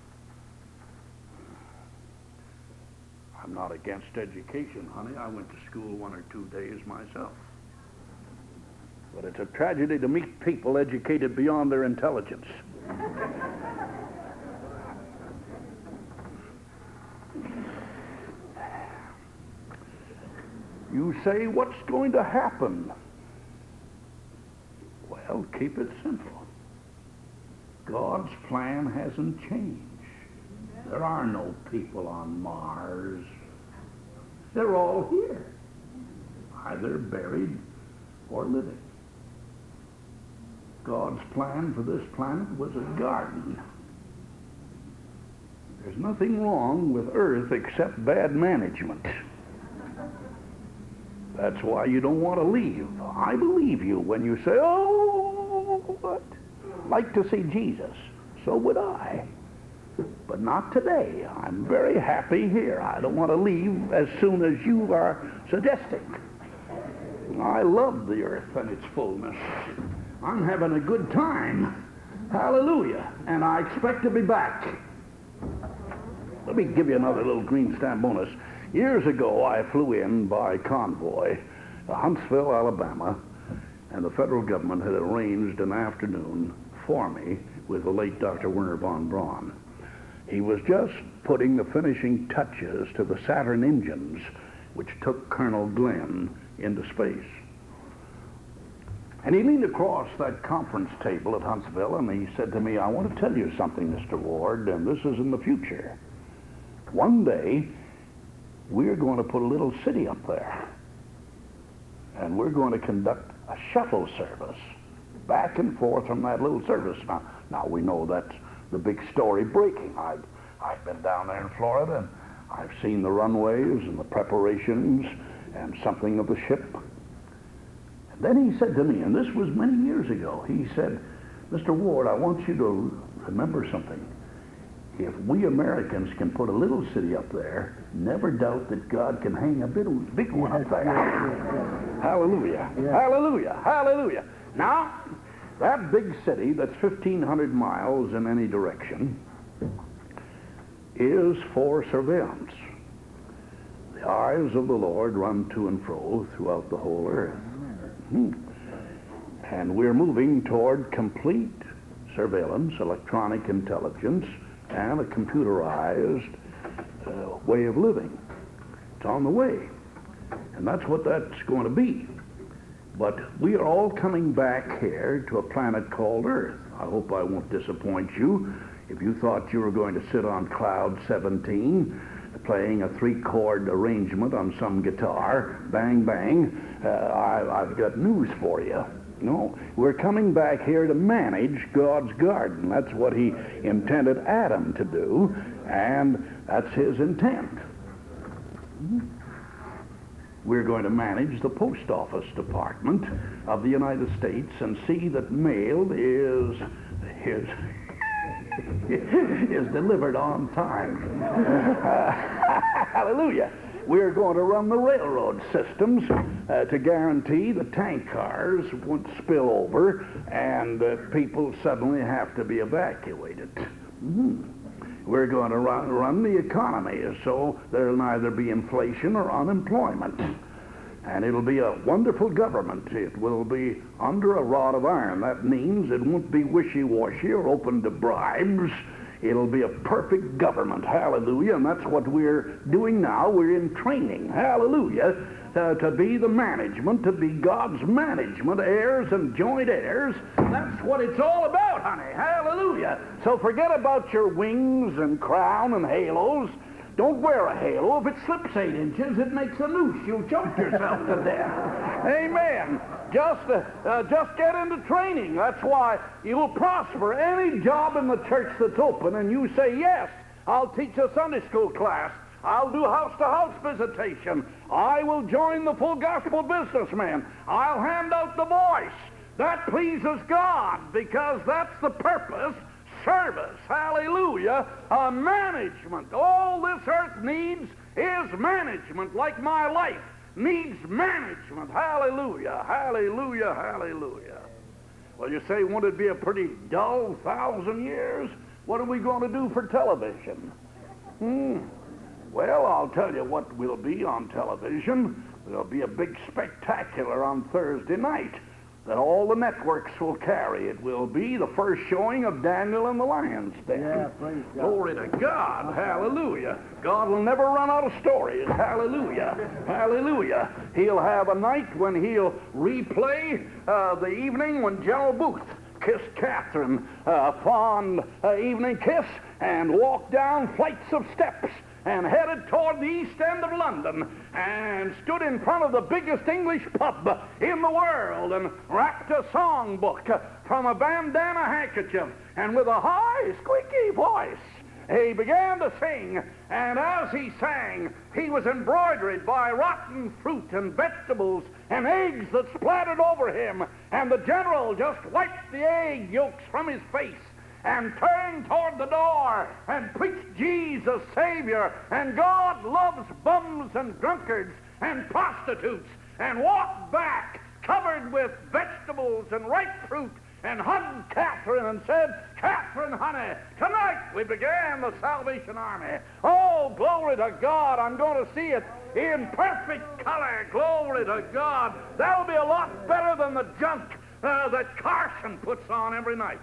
S1: I'm not against education, honey. I went to school 1 or 2 days myself. But it's a tragedy to meet people educated beyond their intelligence. You say, what's going to happen? Well, keep it simple. God's plan hasn't changed. There are no people on Mars. They're all here, either buried or living. God's plan for this planet was a garden. There's nothing wrong with Earth except bad management. That's why you don't want to leave. I believe you when you say, oh, what? I'd like to see Jesus. So would I. But not today. I'm very happy here. I don't want to leave as soon as you are suggesting. I love the earth and its fullness. I'm having a good time. Hallelujah. And I expect to be back. Let me give you another little green stamp bonus. Years ago, I flew in by convoy to Huntsville, Alabama, and the federal government had arranged an afternoon for me with the late Dr. Werner von Braun. He was just putting the finishing touches to the Saturn engines, which took Colonel Glenn into space. And he leaned across that conference table at Huntsville and he said to me, I want to tell you something, Mr. Ward, and this is in the future. One day, we're going to put a little city up there, and we're going to conduct a shuttle service back and forth from that little service. Now we know that's the big story breaking. I've been down there in Florida, and I've seen the runways and the preparations and something of the ship. And then he said to me, and this was many years ago, he said, Mr. Ward, I want you to remember something. if we Americans can put a little city up there, never doubt that God can hang a big one up there. Hallelujah. Hallelujah. Hallelujah. Now, that big city that's 1,500 miles in any direction is for surveillance. The eyes of the Lord run to and fro throughout the whole earth. And we're moving toward complete surveillance, electronic intelligence, and a computerized way of living. It's on the way. And that's what that's going to be. But we are all coming back here to a planet called Earth. I hope I won't disappoint you. If you thought you were going to sit on cloud 17 playing a 3-chord arrangement on some guitar, bang, bang, I've got news for you. No, we're coming back here to manage God's garden. That's what he intended Adam to do, and that's his intent. We're going to manage the post office department of the United States and see that mail is delivered on time. Hallelujah. We're going to run the railroad systems to guarantee the tank cars won't spill over and people suddenly have to be evacuated. We're going to run the economy so there'll neither be inflation or unemployment. And it'll be a wonderful government. It will be under a rod of iron. That means it won't be wishy-washy or open to bribes. It'll be a perfect government. Hallelujah. And that's what we're doing now. We're in training. Hallelujah. To be the management, to be God's management, heirs and joint heirs. That's what it's all about, honey. Hallelujah. So forget about your wings and crown and halos. Don't wear a halo. If it slips 8 inches, it makes a noose. You'll choke yourself to death. Amen. Just get into training. That's why you'll prosper. Any job in the church that's open and you say, yes, I'll teach a Sunday school class. I'll do house-to-house visitation. I will join the full gospel businessman. I'll hand out the voice. That pleases God because that's the purpose. Service, hallelujah, management. All this earth needs is management, like my life needs management. Hallelujah, hallelujah, hallelujah. Well, you say, won't it be a pretty dull 1,000 years? What are we going to do for television? Well, I'll tell you what will be on television. There'll be a big spectacular on Thursday night that all the networks will carry. It will be the first showing of Daniel and the Lion's Den.
S2: Yeah, praise God.
S1: Glory to God. Hallelujah. God will never run out of stories. Hallelujah. Hallelujah. He'll have a night when he'll replay the evening when General Booth kissed Catherine, a fond evening kiss, and walked down flights of steps and headed toward the east end of London and stood in front of the biggest English pub in the world and rapped a songbook from a bandana handkerchief, and with a high, squeaky voice, he began to sing, and as he sang, he was embroidered by rotten fruit and vegetables and eggs that splattered over him, and the general just wiped the egg yolks from his face and turned toward the door and preached Jesus Savior, and God loves bums and drunkards and prostitutes, and walked back covered with vegetables and ripe fruit and hugged Catherine and said, Catherine, honey, tonight we began the Salvation Army. Oh, glory to God. I'm going to see it in perfect color. Glory to God. That'll be a lot better than the junk that Carson puts on every night.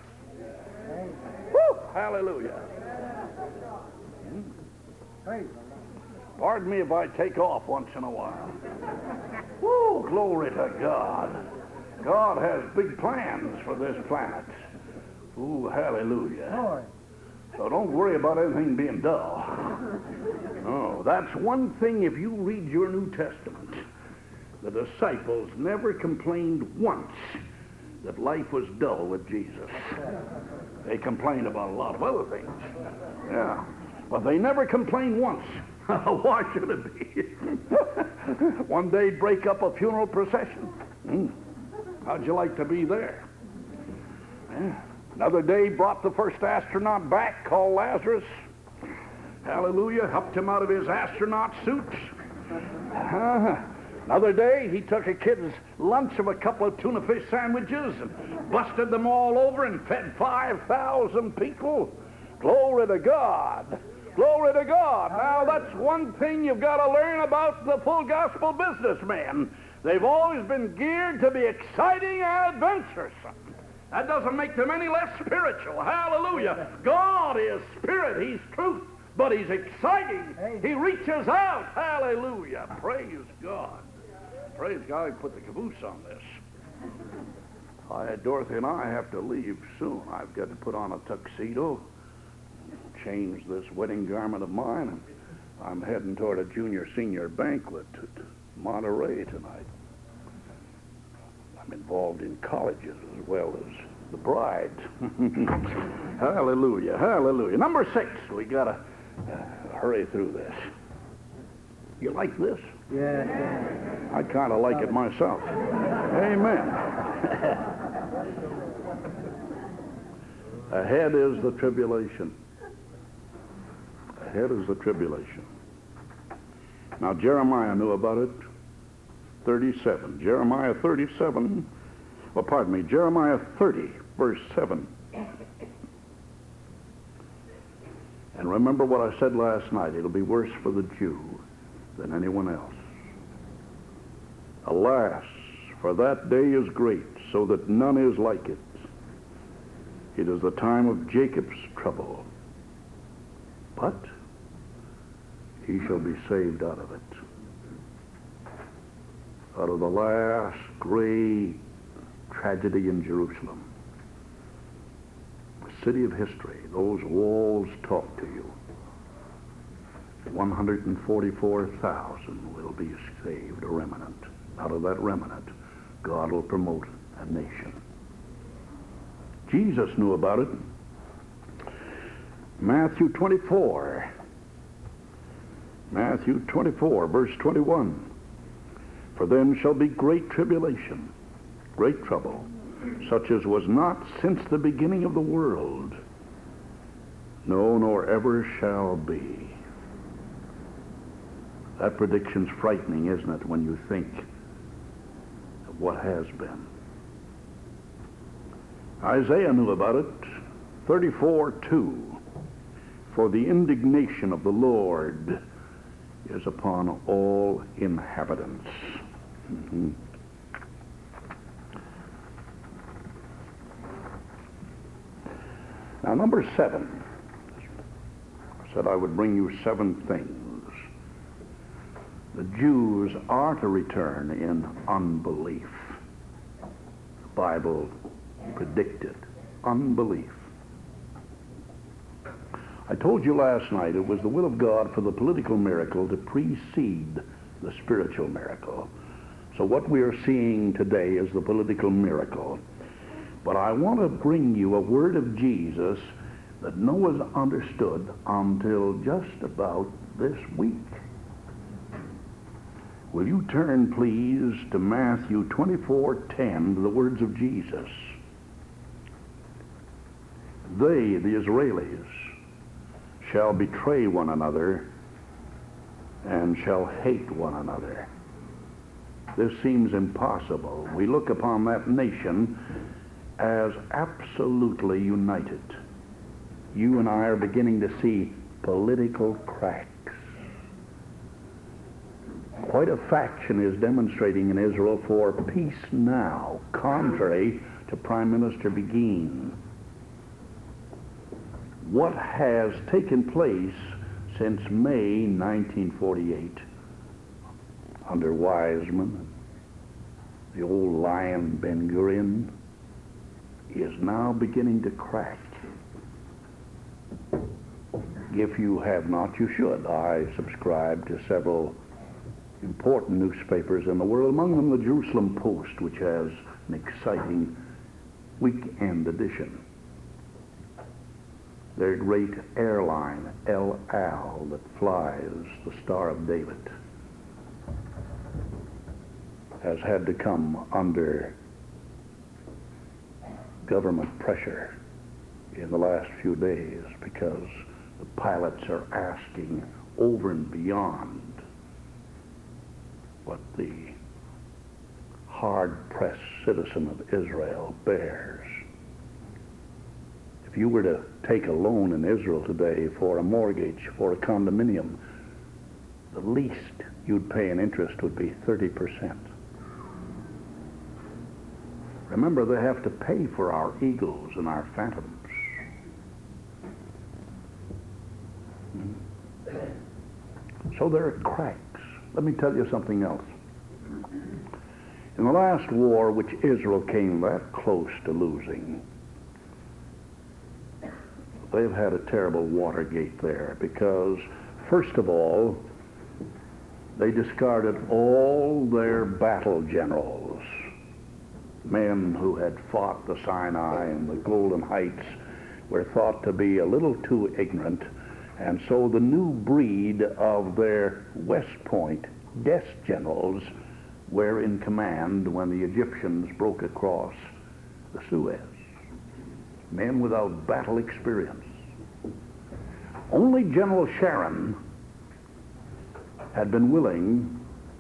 S1: Woo! Hallelujah. Pardon me if I take off once in a while. Woo! Glory to God. God has big plans for this planet. Ooh, hallelujah. So don't worry about anything being dull. No, that's one thing if you read your New Testament. The disciples never complained once that life was dull with Jesus. They complained about a lot of other things. Yeah. But they never complained once. Why should it be? One day break up a funeral procession. How'd you like to be there? Yeah. Another day brought the first astronaut back, called Lazarus. Hallelujah. Helped him out of his astronaut suits. Another day, he took a kid's lunch of a couple of tuna fish sandwiches and busted them all over and fed 5,000 people. Glory to God. Glory to God. Now, that's one thing you've got to learn about the full gospel businessman. They've always been geared to be exciting and adventuresome. That doesn't make them any less spiritual. Hallelujah. God is spirit. He's truth. But he's exciting. He reaches out. Hallelujah. Praise God. Praise God. He put the caboose on this. Dorothy and I have to leave soon. I've got to put on a tuxedo, change this wedding garment of mine, and I'm heading toward a junior-senior banquet at Monterey tonight. I'm involved in colleges as well as the bride. Hallelujah, hallelujah. Number 6, we got to hurry through this. You like this?
S2: Yeah.
S1: I kind of like it myself. Amen. Ahead is the tribulation. Ahead is the tribulation. Now, Jeremiah knew about it. 37. Jeremiah 37. Well, pardon me. Jeremiah 30, verse 7. And remember what I said last night. It'll be worse for the Jew than anyone else. Alas, for that day is great, so that none is like it. It is the time of Jacob's trouble, but he shall be saved out of it. Out of the last great tragedy in Jerusalem, the city of history, those walls talk to you. 144,000 will be saved, a remnant. Out of that remnant, God will promote a nation. Jesus knew about it. Matthew 24. Matthew 24, verse 21. For then shall be great tribulation, great trouble, such as was not since the beginning of the world, no, nor ever shall be. That prediction's frightening, isn't it, when you think of what has been. Isaiah knew about it. 34:2. For the indignation of the Lord is upon all inhabitants. Now, number 7. I said I would bring you 7 things. The Jews are to return in unbelief. The Bible predicted unbelief. I told you last night it was the will of God for the political miracle to precede the spiritual miracle. So what we are seeing today is the political miracle. But I want to bring you a word of Jesus that no one understood until just about this week. Will you turn, please, to Matthew 24:10, the words of Jesus. They, the Israelis, shall betray one another and shall hate one another. This seems impossible. We look upon that nation as absolutely united. You and I are beginning to see political cracks. Quite a faction is demonstrating in Israel for peace now, contrary to Prime Minister Begin. What has taken place since May 1948 under Weizmann, the old lion Ben-Gurion, is now beginning to crack. If you have not, you should. I subscribe to several important newspapers in the world, among them the Jerusalem Post, which has an exciting weekend edition. Their great airline, El Al, that flies the Star of David, has had to come under government pressure in the last few days because The pilots are asking over and beyond what the hard-pressed citizen of Israel bears. If you were to take a loan in Israel today for a mortgage, for a condominium, the least you'd pay in interest would be 30%. Remember, they have to pay for our eagles and our phantoms. So there are cracks. Let me tell you something else. In the last war, which Israel came that close to losing, they've had a terrible Watergate there because, first of all, they discarded all their battle generals. Men who had fought the Sinai and the Golden Heights were thought to be a little too ignorant, and so the new breed of their West Point desk generals were in command when the Egyptians broke across the Suez. Men without battle experience. Only General Sharon had been willing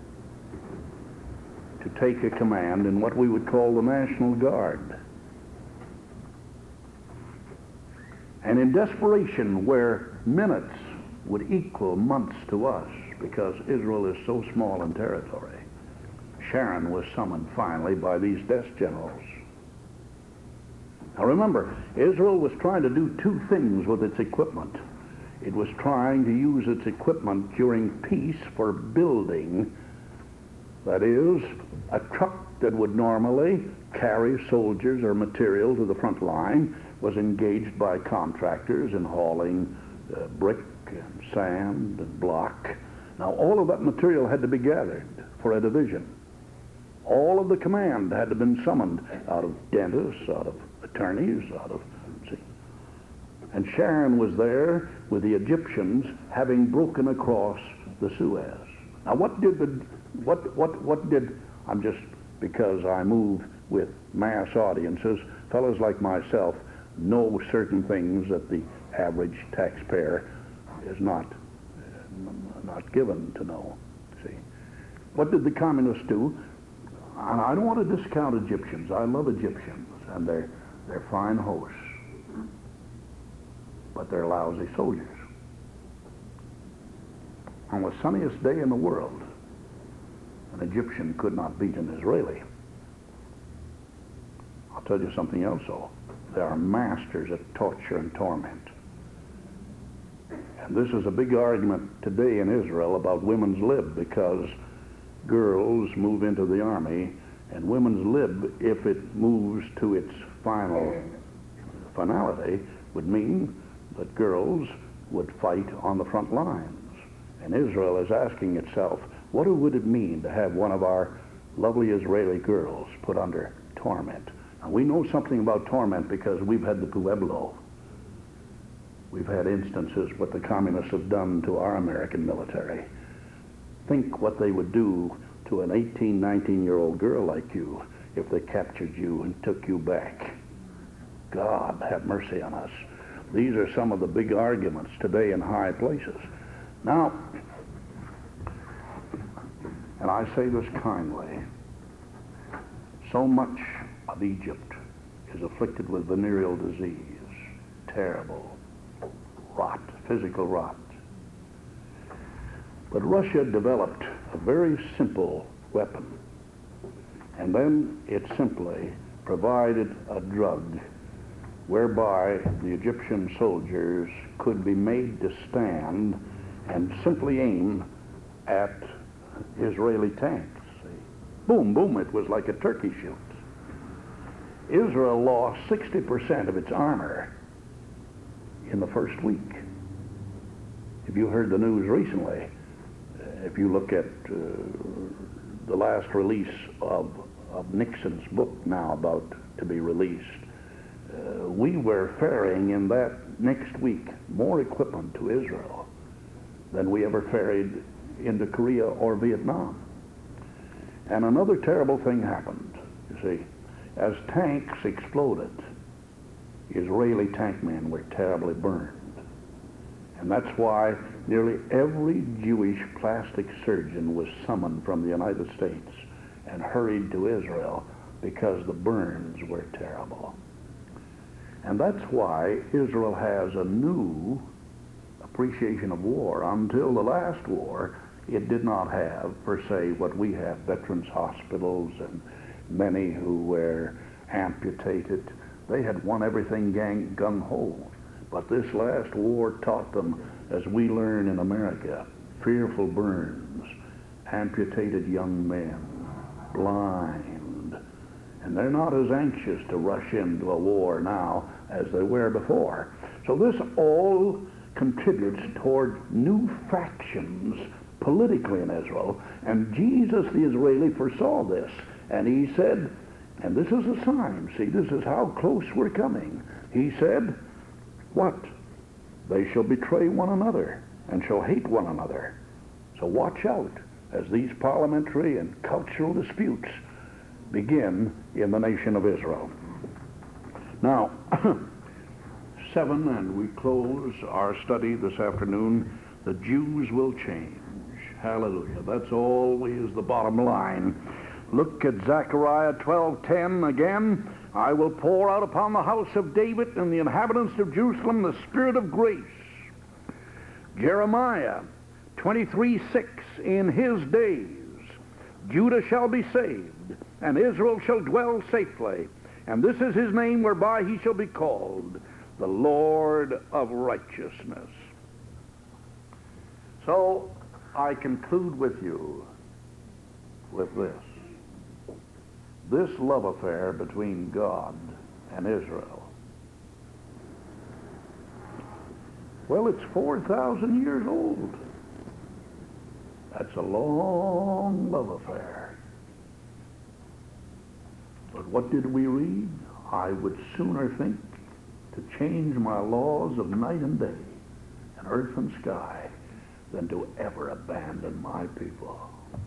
S1: to take a command in what we would call the National Guard. And in desperation, where minutes would equal months to us because Israel is so small in territory, Sharon was summoned finally by these desk generals. Now remember, Israel was trying to do two things with its equipment. It was trying to use its equipment during peace for building. That is, a truck that would normally carry soldiers or material to the front line was engaged by contractors in hauling brick and sand and block. Now all of that material had to be gathered for a division. All of the command had to have been summoned out of dentists, out of attorneys, out of... And Sharon was there with the Egyptians having broken across the Suez. Now what did I'm just, because I move with mass audiences, fellows like myself know certain things that the average taxpayer is not given to know. See, what did the communists do? And I don't want to discount Egyptians. I love Egyptians, and they're fine hosts, but they're lousy soldiers. On the sunniest day in the world, an Egyptian could not beat an Israeli. I'll tell you something else, though. They are masters at torture and torment. And this is a big argument today in Israel about women's lib, because girls move into the army, and women's lib, if it moves to its finality, would mean that girls would fight on the front lines. And Israel is asking itself, what would it mean to have one of our lovely Israeli girls put under torment? Now, we know something about torment because we've had the Pueblo. We've had instances what the communists have done to our American military. Think what they would do to an 18, 19-year-old girl like you if they captured you and took you back. God have mercy on us. These are some of the big arguments today in high places. Now, and I say this kindly, so much of Egypt is afflicted with venereal disease, terrible rot, physical rot. But Russia developed a very simple weapon, and then it simply provided a drug whereby the Egyptian soldiers could be made to stand and simply aim at Israeli tanks. See? Boom, boom, it was like a turkey shoot. Israel lost 60% of its armor in the first week. If you heard the news recently, if you look at the last release of Nixon's book now about to be released, we were ferrying in that next week more equipment to Israel than we ever ferried into Korea or Vietnam. And another terrible thing happened, you see. As tanks exploded, Israeli tank men were terribly burned. And that's why nearly every Jewish plastic surgeon was summoned from the United States and hurried to Israel because the burns were terrible. And that's why Israel has a new appreciation of war. Until the last war, it did not have, per se, what we have, veterans hospitals and many who were amputated. They had won everything gung-ho. But this last war taught them, as we learn in America, fearful burns, amputated young men, blind. And they're not as anxious to rush into a war now as they were before. So this all contributes toward new factions politically in Israel. And Jesus the Israeli foresaw this. And he said, and this is a sign, see, this is how close we're coming. He said, what? They shall betray one another and shall hate one another. So watch out as these parliamentary and cultural disputes begin in the nation of Israel. Now, 7, and we close our study this afternoon. The Jews will change. Hallelujah. That's always the bottom line. Look at Zechariah 12:10 again. I will pour out upon the house of David and the inhabitants of Jerusalem the spirit of grace. Jeremiah 23:6, in his days Judah shall be saved, and Israel shall dwell safely. And this is his name whereby he shall be called, the Lord of righteousness. So I conclude with you with this. This love affair between God and Israel. Well, it's 4,000 years old. That's a long love affair. But what did we read? I would sooner think to change my laws of night and day, and earth and sky, than to ever abandon my people.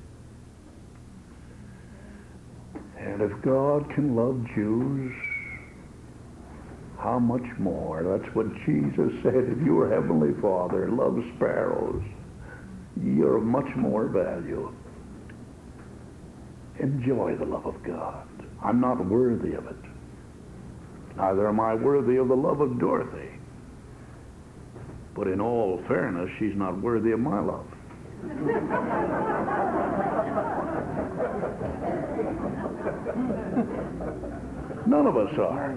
S1: And if God can love Jews, how much more? That's what Jesus said. If your heavenly Father loves sparrows, you're of much more value. Enjoy the love of God. I'm not worthy of it. Neither am I worthy of the love of Dorothy. But in all fairness, she's not worthy of my love. None of us are.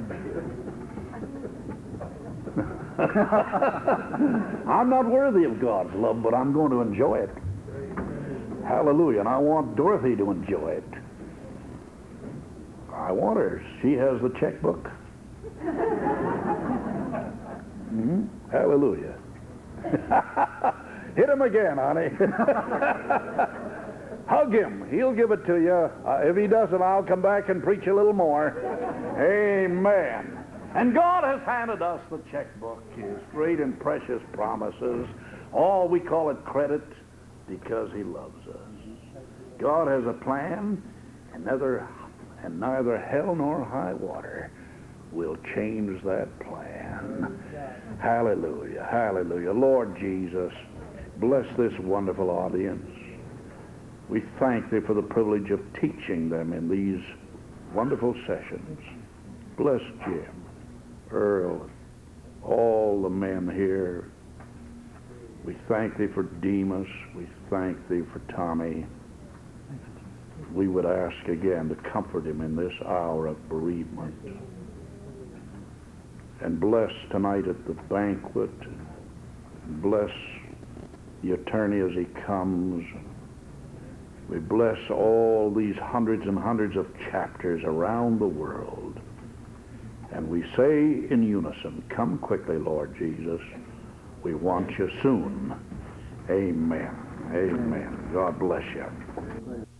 S1: I'm not worthy of God's love, but I'm going to enjoy it. Hallelujah. And I want Dorothy to enjoy it. I want her. She has the checkbook. Hallelujah. Hit him again, honey. Hug him. He'll give it to you. If he doesn't, I'll come back and preach a little more. Amen. And God has handed us the checkbook, his great and precious promises. All we call it credit because he loves us. God has a plan, and neither hell nor high water will change that plan. Hallelujah, hallelujah. Lord Jesus, bless this wonderful audience. We thank thee for the privilege of teaching them in these wonderful sessions. Bless Jim, Earl, all the men here. We thank thee for Demas. We thank thee for Tommy. We would ask again to comfort him in this hour of bereavement. And bless tonight at the banquet. Bless the attorney as he comes. We bless all these hundreds and hundreds of chapters around the world. And we say in unison, come quickly, Lord Jesus. We want you soon. Amen. Amen. God bless you.